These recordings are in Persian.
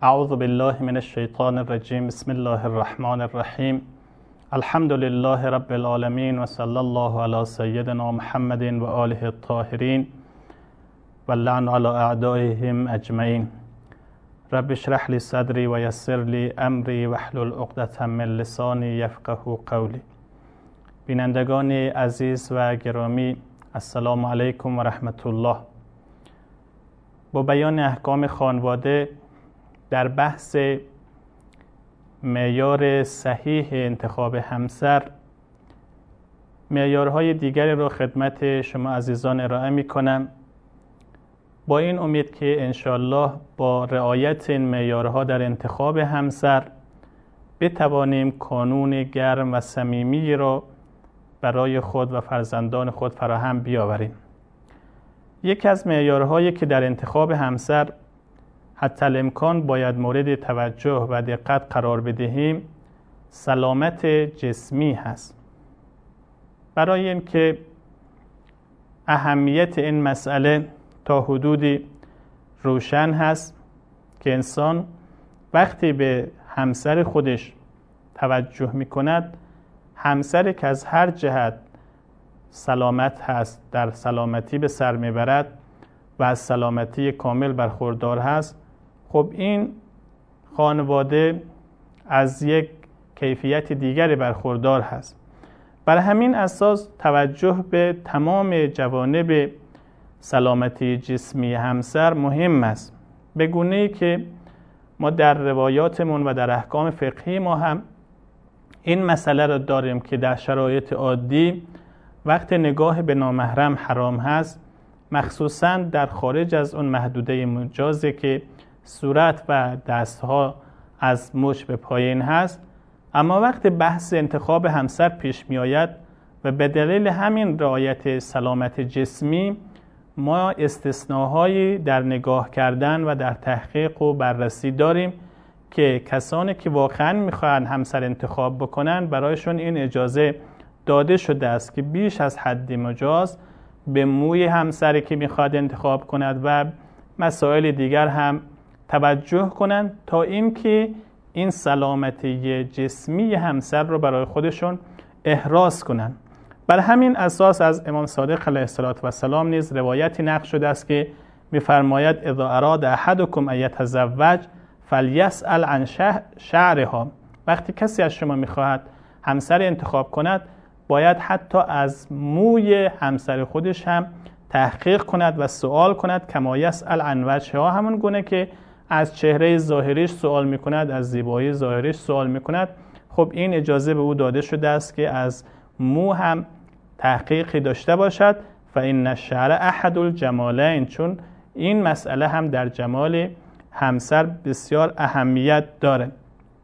اعوذ بالله من الشیطان الرجیم. بسم الله الرحمن الرحیم. الحمد لله رب العالمین و صلی الله علی سیدنا محمد و آله الطاهرین و لعن علی اعدائهم اجمعین. رب اشرح لی صدری و یسر لی امری واحلل عقدة من لسانی یفقهوا قولی. بینندگان عزیز و گرامی، السلام علیکم و رحمت الله. با بیان احکام خانواده در بحث معیار صحیح انتخاب همسر، معیارهای دیگری را خدمت شما عزیزان ارائه می کنم، با این امید که انشالله با رعایت این معیارها در انتخاب همسر بتوانیم کانون گرم و صمیمی را برای خود و فرزندان خود فراهم بیاوریم. یکی از معیارهایی که در انتخاب همسر حتی الامکان باید مورد توجه و دقت قرار بدهیم، سلامت جسمی هست. برای اینکه اهمیت این مسئله تا حدودی روشن هست که انسان وقتی به همسر خودش توجه می کند، همسری که از هر جهت سلامت هست، در سلامتی به سر می برد و از سلامتی کامل برخوردار هست، خب این خانواده از یک کیفیت دیگری برخوردار هست. بر همین اساس توجه به تمام جوانب سلامتی جسمی همسر مهم است، به گونه‌ای که ما در روایاتمون و در احکام فقهی ما هم این مسئله را داریم که در شرایط عادی وقت نگاه به نامحرم حرام هست، مخصوصاً در خارج از اون محدوده مجازی که صورت و دستها از مچ به پایین هست. اما وقت بحث انتخاب همسر پیش می آید و به دلیل همین رعایت سلامت جسمی ما استثناهایی در نگاه کردن و در تحقیق و بررسی داریم که کسانی که واقعا میخواهند همسر انتخاب بکنن برایشون این اجازه داده شده است که بیش از حد مجاز به موی همسری که میخواد انتخاب کند و مسائل دیگر هم توجه کنند تا اینکه این سلامتی جسمی همسر رو برای خودشون احراز کنند. بر همین اساس از امام صادق علیه السلام نیز روایتی نقل شده است که می‌فرماید اذا اراد احدکم ان یتزوج فلیسأل عن شعرها. وقتی کسی از شما می‌خواهد همسر انتخاب کند، باید حتی از موی همسر خودش هم تحقیق کند و سوال کند، کما یسأل عن وجهها، همون گونه که از چهره ظاهریش سوال میکند، از زیبایی ظاهریش سوال میکند. خب این اجازه به او داده شده است که از مو هم تحقیقی داشته باشد. فإن الشعر احد الجمالین، چون این مسئله هم در جمال همسر بسیار اهمیت داره.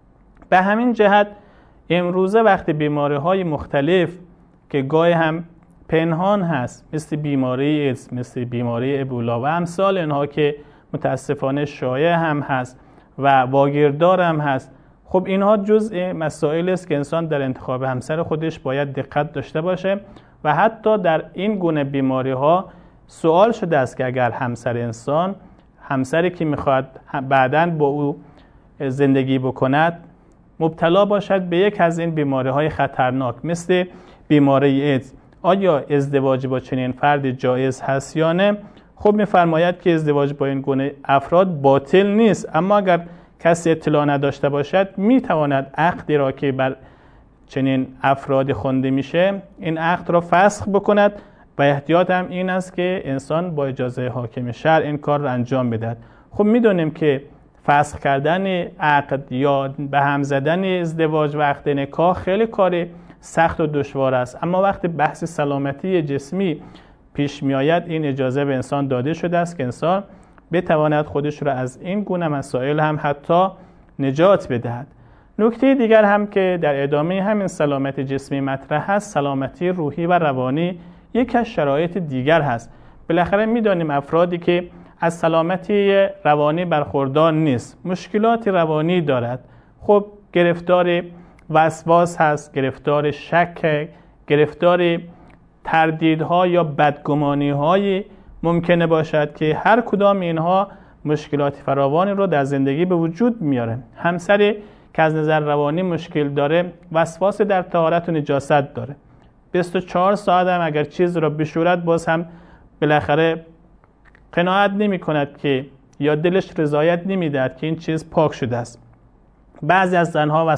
به همین جهت امروزه وقتی بیماری‌های مختلف که گاهی هم پنهان هست، مثل بیماری ایدز، مثل بیماری ابولا و امثال اینها که متاسفانه شایع هم هست و واگیردار هم هست، خب اینها جزء مسائل است که انسان در انتخاب همسر خودش باید دقت داشته باشه. و حتی در این گونه بیماری ها سوال شده است که اگر همسر انسان، همسری که میخواد بعداً با او زندگی بکند، مبتلا باشد به یک از این بیماری های خطرناک مثل بیماری ایدز، آیا ازدواج با چنین فرد جایز هست یا نه؟ خب می‌فرماید که ازدواج با این گونه افراد باطل نیست، اما اگر کسی اطلاع نداشته باشد میتواند عقدی را که بر چنین افراد خوانده میشه این عقد را فسخ بکند و احتیاط هم این است که انسان با اجازه حاکم شرع این کار را انجام بدهد. خب میدونیم که فسخ کردن عقد یا به هم زدن ازدواج و عقد نکاح خیلی کار سخت و دشوار است، اما وقتی بحث سلامتی جسمی پیش می آید این اجازه به انسان داده شده است که انسان بتواند خودش را از این گونه مسائل هم حتی نجات بدهد. نکته دیگر هم که در ادامه همین سلامت جسمی مطرح هست، سلامتی روحی و روانی یک از شرایط دیگر هست. بالاخره می‌دانیم افرادی که از سلامتی روانی برخوردار نیست، مشکلات روانی دارد، خب گرفتار وسواس هست، گرفتار شک، گرفتار تردیدها یا بدگمانی‌های ممکنه باشد که هر کدام اینها مشکلات فراوانی رو در زندگی به وجود میاره. همسری که از نظر روانی مشکل داره، وسواس در طهارت و نجاست داره، 24 ساعت هم اگر چیز رو بشورد باز هم بالاخره قناعت نمی کند که یا دلش رضایت نمی دهد که این چیز پاک شده است. بعضی از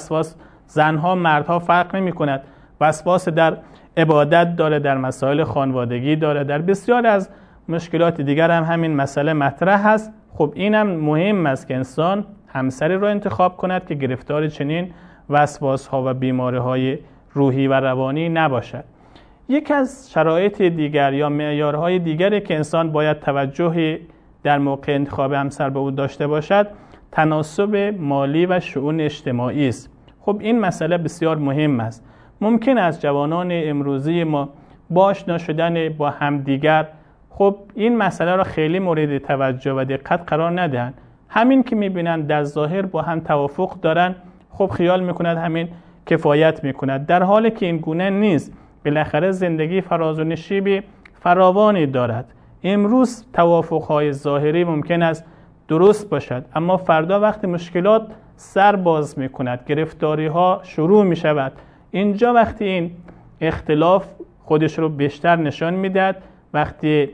زنها مردها فرق نمی کند، وسواس در عبادت داره، در مسائل خانوادگی داره، در بسیار از مشکلات دیگر هم همین مسئله مطرح هست. خب اینم مهم است که انسان همسری رو انتخاب کند که گرفتار چنین وسواس ها و بیماری های روحی و روانی نباشد. یک از شرایط دیگر یا معیارهای دیگری که انسان باید توجه در موقع انتخاب همسر به او داشته باشد، تناسب مالی و شؤون اجتماعی است. خب این مسئله بسیار مهم است. ممکن است جوانان امروزی ما با آشنا شدن با همدیگر خب این مسئله را خیلی مورد توجه و دقت قرار ندهند. همین که می‌بینند در ظاهر با هم توافق دارند، خب خیال می‌کند همین کفایت می‌کند، در حالی که این گونه نیست. بالاخره زندگی فراز و نشیبی فراوانی دارد. امروز توافق‌های ظاهری ممکن است درست باشد، اما فردا وقتی مشکلات سر باز می‌کند، گرفتاری‌ها شروع می‌شود، اینجا وقتی این اختلاف خودش رو بیشتر نشان میدهد، وقتی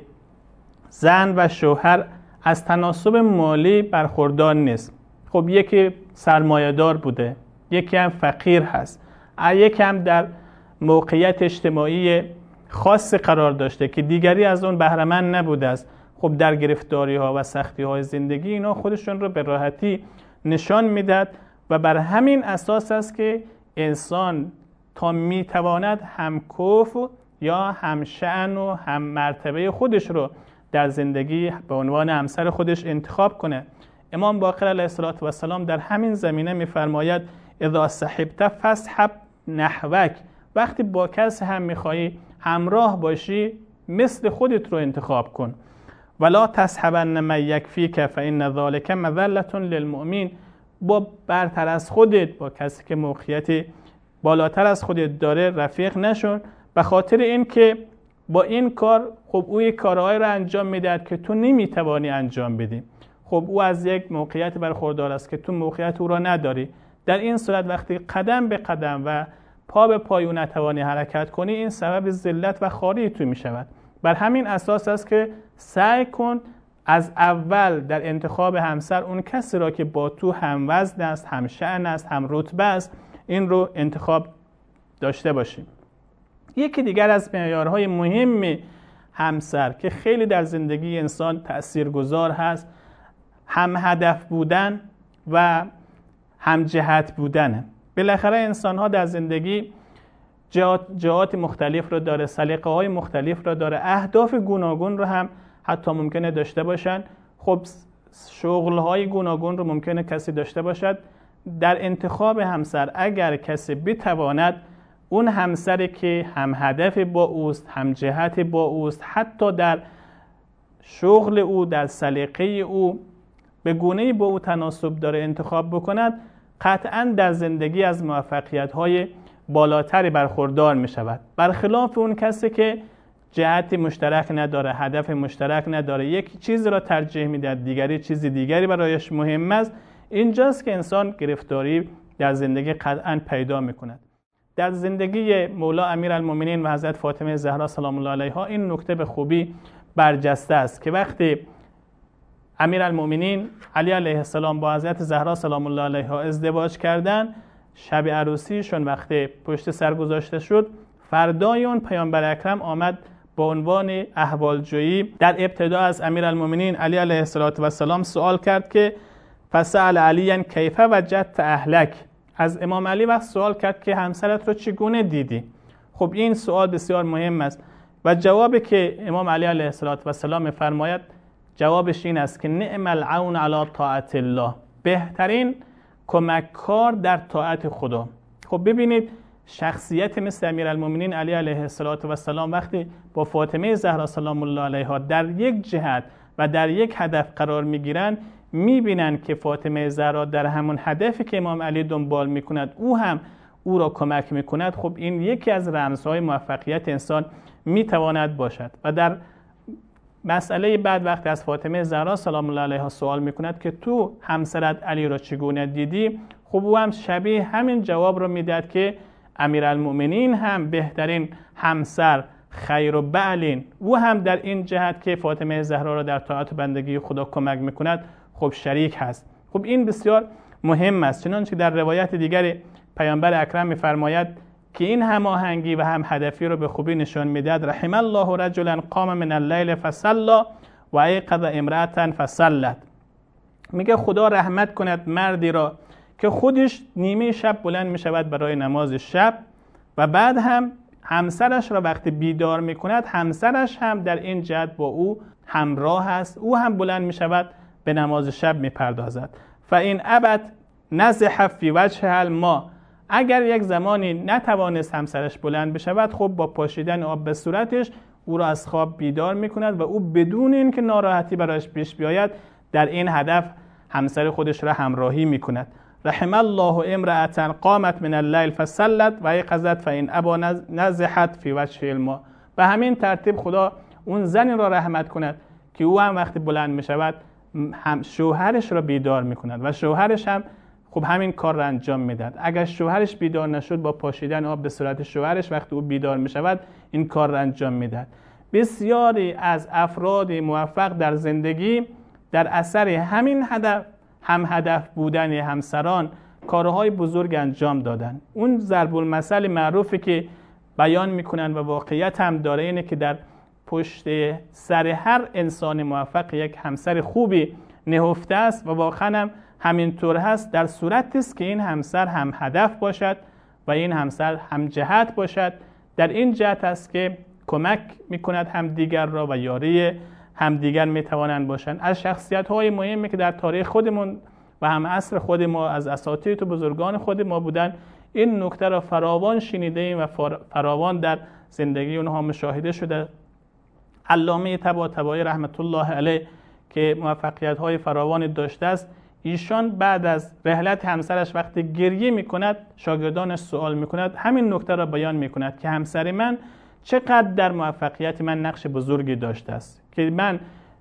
زن و شوهر از تناسب مالی برخوردار نیست. خب یکی سرمایه‌دار بوده، یکی هم فقیر هست، یکی هم در موقعیت اجتماعی خاص قرار داشته که دیگری از اون بهره‌مند نبوده است. خب در گرفتاری‌ها و سختی‌های زندگی اینا خودشون رو به راحتی نشان میدهد و بر همین اساس است که انسان تا میتواند هم کفو یا هم شأن و هم مرتبه خودش رو در زندگی به عنوان همسر خودش انتخاب کنه. امام باقر علیه السلام در همین زمینه میفرماید اذا صحبت فاصحب نحوک، وقتی با کس هم میخوایی همراه باشی مثل خودت رو انتخاب کن. ولا تصحبن من یکفیک فإن ذلک مذلة للمؤمن، با برتر از خودت، با کسی که موقعیت بالاتر از خودت داره رفیق نشون، به خاطر این که با این کار خب او یک کارهایی رو انجام میدهد که تو نمیتوانی انجام بدی. خب او از یک موقعیت برخوردار است که تو موقعیت او را نداری. در این صورت وقتی قدم به قدم و پا به پای او نتوانی حرکت کنی، این سبب ذلت و خواری تو میشود. بر همین اساس است که سعی کن از اول در انتخاب همسر اون کسی را که با تو هم وزن است، هم شأن است، هم رتبه است، این رو انتخاب داشته باشیم. یکی دیگر از معیارهای مهم همسر که خیلی در زندگی انسان تأثیرگذار هست، هم هدف بودن و هم جهت بودنه. بالاخره انسان‌ها در زندگی جهات مختلف رو داره، سلیقه‌های مختلف رو داره، اهداف گوناگون رو هم حتی ممکنه داشته باشن. خب شغل‌های گوناگون رو ممکنه کسی داشته باشد. در انتخاب همسر اگر کسی بتواند اون همسری که هم هدف با اوست، هم جهت با اوست، حتی در شغل او، در سلیقه او به گونه‌ای با او تناسب داره انتخاب بکند، قطعاً در زندگی از موفقیت‌های بالاتری برخوردار می شود. برخلاف اون کسی که جهت مشترک نداره، هدف مشترک نداره، یک چیز را ترجیح میده، دیگری چیز دیگری برایش مهم است، اینجاست که انسان گرفتاری در زندگی قطعاً پیدا می کند. در زندگی مولا امیرالمومنین و حضرت فاطمه زهرا سلام الله علیها این نکته به خوبی برجسته است که وقتی امیرالمومنین علی علیه السلام با حضرت زهرا سلام الله علیها ازدواج کردن، شب عروسیشون وقتی پشت سر گذاشته شد، فردای اون پیامبر اکرم آمد با عنوان احوالجویی در ابتدا از امیرالمومنین علی علیه السلام سوال کرد که فسأل علی کیف وجدت اهلک، از امام علی وقت سوال کرد که همسرت رو چگونه دیدی. خب این سوال بسیار مهم است و جوابی که امام علی علیه السلام می‌فرماید جوابش این است که نعم العون علی طاعت الله، بهترین کمک کار در طاعت خدا. خب ببینید شخصیت مثل امیرالمومنین علی علیه السلام وقتی با فاطمه زهرا سلام الله علیها در یک جهت و در یک هدف قرار میگیرن، میبینن که فاطمه زهرا در همون هدفی که امام علی دنبال میکند او هم او را کمک میکند. خب این یکی از رمزهای موفقیت انسان میتواند باشد و در مسئله بعد وقتی از فاطمه زهرا سلام الله علیها سوال میکند که تو همسرت علی را چگونه دیدی، خب او هم شبیه همین جواب رو میداد که امیرالمؤمنین هم بهترین همسر خیر و بعلین، او هم در این جهت که فاطمه زهرا را در طاعت و بندگی خدا کمک میکند خب شریک هست. خب این بسیار مهم است، چنانچه در روایت دیگری پیامبر اکرم میفرماید که این هماهنگی و هم هدفی رو به خوبی نشان میدهد. رحم الله رجلا قام من اللیل فصلى و ایقظ امرأة فصلت. میگه خدا رحمت کند مردی را که خودش نیمه شب بلند میشود برای نماز شب و بعد هم همسرش را وقتی بیدار میکند همسرش هم در این جهت با او همراه است، او هم بلند میشود به نماز شب میپردازد. فإن ابت نزح فی وجه الماء، اگر یک زمانی نتوانست همسرش بلند بشود، خب با پاشیدن آب به صورتش او را از خواب بیدار میکند و او بدون اینکه ناراحتی برایش پیش بیاید در این هدف همسر خودش را همراهی میکند. رحم الله امرأة قامت من اللیل فصلت و ایقظت فإن ابا نزحت فی وجه الماء. به همین ترتیب خدا اون زنی را رحمت کند که او هم وقتی بلند میشود هم شوهرش را بیدار میکند و شوهرش هم خب همین کار را انجام میداد. اگر شوهرش بیدار نشد با پاشیدن آب به صورت شوهرش وقتی او بیدار میشود این کار را انجام میداد. بسیاری از افراد موفق در زندگی در اثر همین هدف بودن همسران کارهای بزرگ انجام دادن. اون ضرب المثل معروفی که بیان میکنن و واقعیت هم داره اینه که در پشت سر هر انسان موفق یک همسر خوبی نهفته است و واقعا هم همینطور هست، در صورتی است که این همسر هم هدف باشد و این همسر هم جهت باشد. در این جهت است که کمک میکند هم دیگر را و یاری هم دیگر میتوانند باشند. از شخصیت های مهمی که در تاریخ خودمون و هم عصر خود ما از اساطیر و بزرگان خود ما بودن، این نکته را فراوان شنیده ایم و فراوان در زندگی اونها مشاهده شده. علامه طباطبایی رحمت الله علیه که موفقیت های فراوانی داشته است، ایشان بعد از رحلت همسرش وقتی گریه میکند شاگردانش سوال میکند، همین نکته را بیان میکند که همسر من چقدر در موفقیت من نقش بزرگی داشته است که من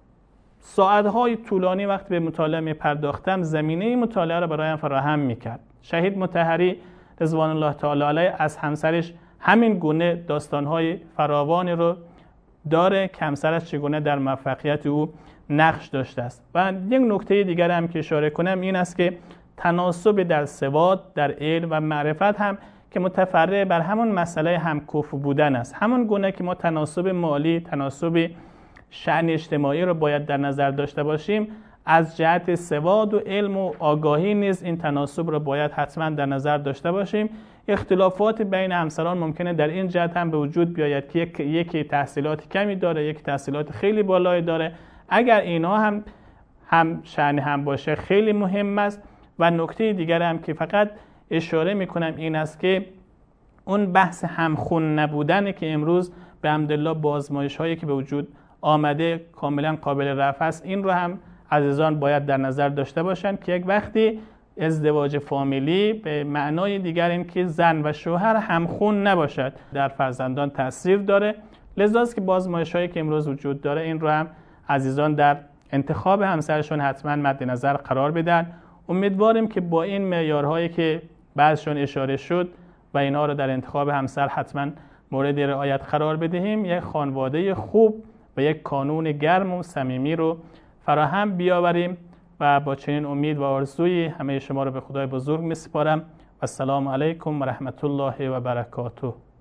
ساعتهای طولانی وقت به مطالعه میپرداختم زمینه مطالعه را برایم فراهم میکرد. شهید مطهری رضوان الله تعالی علیه از همسرش همین گونه داستانهای فراوانی رو داره که همسرش چگونه در موفقیت او نقش داشته است. و یک نکته دیگر هم که اشاره کنم این است که تناسب در سواد، در علم و معرفت هم که متفرع بر همون مسئله همکفو بودن است. همون گونه که ما تناسب مالی، تناسب شأن اجتماعی رو باید در نظر داشته باشیم، از جهت سواد و علم و آگاهی نیز این تناسب رو باید حتما در نظر داشته باشیم. اختلافات بین همسران ممکنه در این جهت هم به وجود بیاید که یکی تحصیلات کمی داره، یکی تحصیلات خیلی بالایی داره. اگر اینها هم شأن هم باشه خیلی مهم است. و نکته دیگر هم که فقط اشاره میکنم این است که اون بحث همخون نبودن که امروز به حمدالله با آزمایش هایی که به وجود آمده کاملا قابل رفع است، این رو هم عزیزان باید در نظر داشته باشند که یک وقتی ازدواج فامیلی به معنای دیگر این که زن و شوهر همخون نباشد در فرزندان تاثیر داره. لذا است که با آزمایش هایی که امروز وجود داره این رو هم عزیزان در انتخاب همسرشون حتما مد نظر قرار بدن. امیدواریم که با این معیارهایی که بعضشون اشاره شد و اینا رو در انتخاب همسر حتما مورد رعایت قرار بدهیم، یک خانواده خوب و یک کانون گرم و صمیمی رو فراهم بیاوریم. و با چنین امید و آرزویی همه شما رو به خدای بزرگ میسپارم. و السلام علیکم و رحمت الله و برکاته.